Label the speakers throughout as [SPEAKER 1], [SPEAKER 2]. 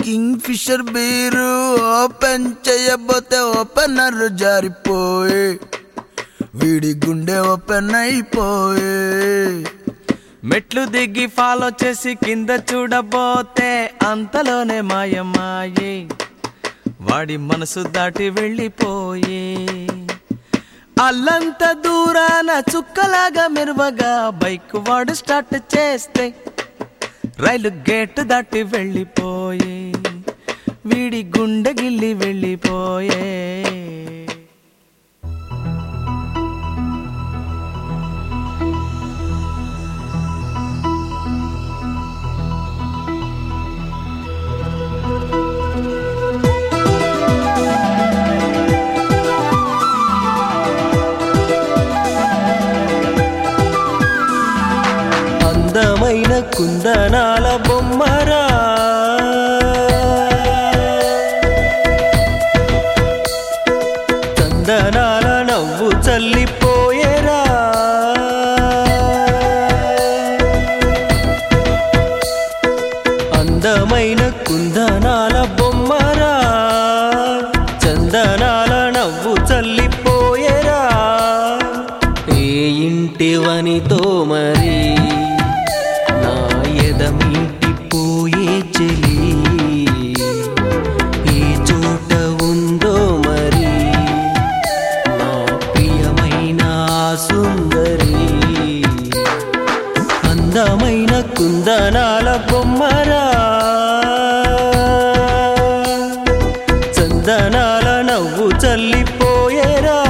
[SPEAKER 1] King fissure beer open చేయబోతే opener జారిపోయే, వీడి గుండె ఓపెన్ అయిపోయే.
[SPEAKER 2] మెట్లు దిగి ఫాలో చేసి కింద చూడబోతే అంతలోనే మాయమాయే, వాడి మనసు దాటి వెళ్ళిపోయే. అల్లంత దూరాన చుక్కలాగా మెరువగా బైక్ వాడు స్టార్ట్ చేస్తే రైలు గేట్ దాటి వెళ్ళిపోయే, వీడి గుండె గిల్లి వెళ్ళిపోయే.
[SPEAKER 3] అందమైన కుందనాల బొమ్మరా, చందనాల నవ్వు చల్లిపోయేరా. అందమైన కుందనాల బొమ్మరా, చందనాల నవ్వు చల్లిపోయేరా. ఏ ఇంటివనితో మరి ఎదమీటిపోయే చెలి, ఏ చోట ఉందో మరి నా ప్రియమైన సుందరి. అందమైన కుందనాల బొమ్మరా, చందనాల నవ్వు చల్లిపోయేరా.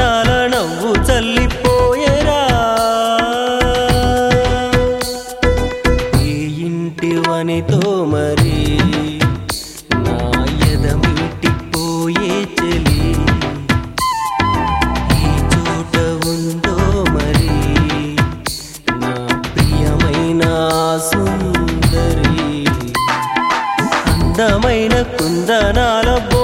[SPEAKER 3] కుందనాల నవ్వు చల్లిపోయేరా ఈ ఇంటి వనితో మరి నా ఎదమిటిపోయే చెలి ఈ చోట ఉందో మరి నా ప్రియమైన సుందరి అందమైన కుందనాల